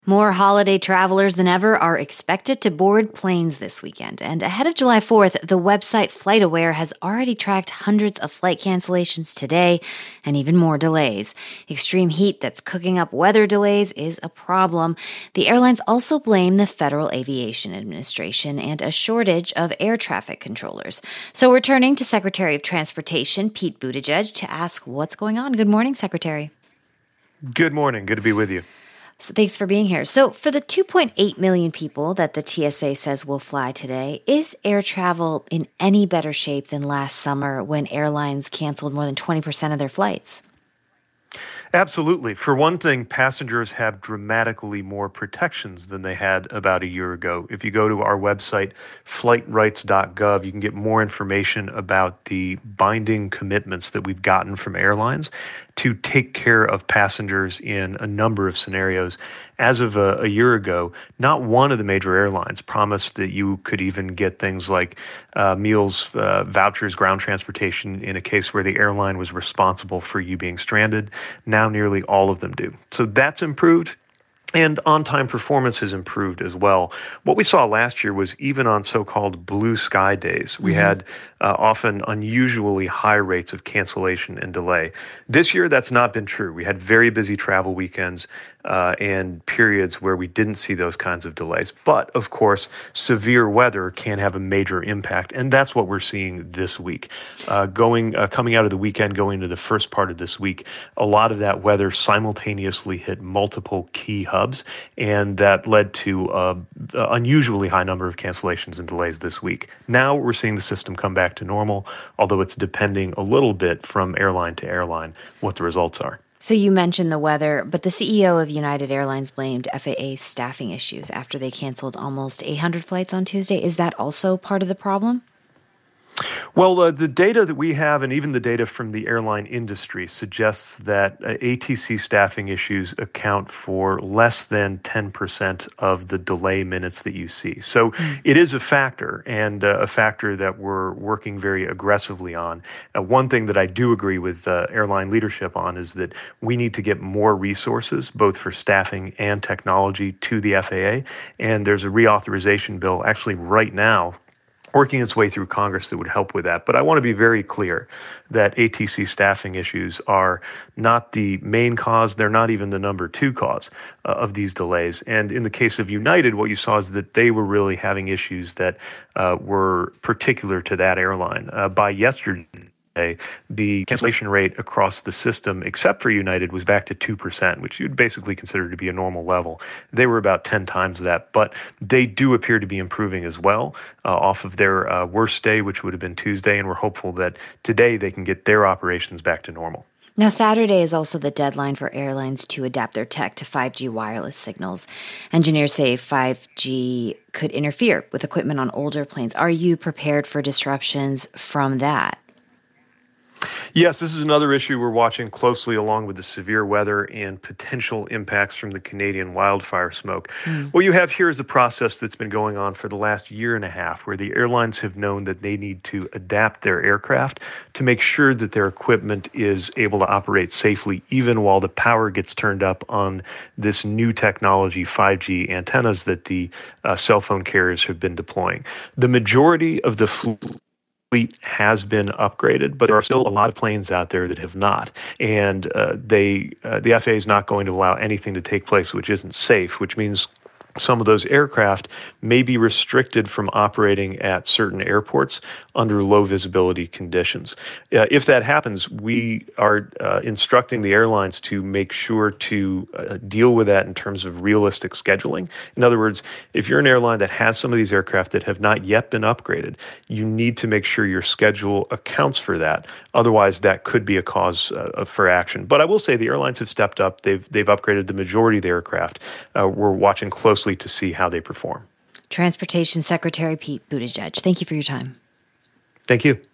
More holiday travelers than ever are expected to board planes this weekend. And ahead of July 4th, the website FlightAware has already tracked hundreds of flight cancellations today and even more delays. Extreme heat that's cooking up weather delays is a problem. The airlines also blame the Federal Aviation Administration and a shortage of air traffic controllers. So we're turning to Secretary of Transportation Pete Buttigieg to ask what's going on. Good morning, Secretary. Good morning. Good to be with you. So thanks for being here. So for the 2.8 million people that the TSA says will fly today, is air travel in any better shape than last summer when airlines canceled more than 20% of their flights? Absolutely. For one thing, passengers have dramatically more protections than they had about a year ago. If you go to our website, flightrights.gov, you can get more information about the binding commitments that we've gotten from airlines to take care of passengers in a number of scenarios. As of a year ago, not one of the major airlines promised that you could even get things like meals, vouchers, ground transportation in a case where the airline was responsible for you being stranded. Now nearly all of them do. So that's improved. And on-time performance has improved as well. What we saw last year was even on so-called blue sky days, we had often unusually high rates of cancellation and delay. This year, that's not been true. We had very busy travel weekends and periods where we didn't see those kinds of delays. But, of course, severe weather can have a major impact, and that's what we're seeing this week. Coming out of the weekend, going into the first part of this week, a lot of that weather simultaneously hit multiple key hubs, and that led to an unusually high number of cancellations and delays this week. Now we're seeing the system come back to normal, although it's depending a little bit from airline to airline what the results are. So you mentioned the weather, but the CEO of United Airlines blamed FAA staffing issues after they canceled almost 800 flights on Tuesday. Is that also part of the problem? Well, the data that we have and even the data from the airline industry suggests that ATC staffing issues account for less than 10% of the delay minutes that you see. So it is a factor, and a factor that we're working very aggressively on. One thing that I do agree with airline leadership on is that we need to get more resources, both for staffing and technology, to the FAA. And there's a reauthorization bill actually right now working its way through Congress that would help with that. But I want to be very clear that ATC staffing issues are not the main cause. They're not even the number two cause of these delays. And in the case of United, what you saw is that they were really having issues that were particular to that airline. By yesterday, the cancellation rate across the system, except for United, was back to 2%, which you'd basically consider to be a normal level. They were about 10 times that, but they do appear to be improving as well off of their worst day, which would have been Tuesday, and we're hopeful that today they can get their operations back to normal. Now, Saturday is also the deadline for airlines to adapt their tech to 5G wireless signals. Engineers say 5G could interfere with equipment on older planes. Are you prepared for disruptions from that? Yes, this is another issue we're watching closely along with the severe weather and potential impacts from the Canadian wildfire smoke. What you have here is a process that's been going on for the last year and a half, where the airlines have known that they need to adapt their aircraft to make sure that their equipment is able to operate safely, even while the power gets turned up on this new technology, 5G antennas that the cell phone carriers have been deploying. The majority of the fleet has been upgraded, but there are still a lot of planes out there that have not. And the FAA is not going to allow anything to take place which isn't safe, which means some of those aircraft may be restricted from operating at certain airports under low visibility conditions. If that happens, we are instructing the airlines to make sure to deal with that in terms of realistic scheduling. In other words, if you're an airline that has some of these aircraft that have not yet been upgraded, you need to make sure your schedule accounts for that. Otherwise, that could be a cause for action. But I will say the airlines have stepped up. They've upgraded the majority of the aircraft. We're watching closely to see how they perform. Transportation Secretary Pete Buttigieg, thank you for your time. Thank you.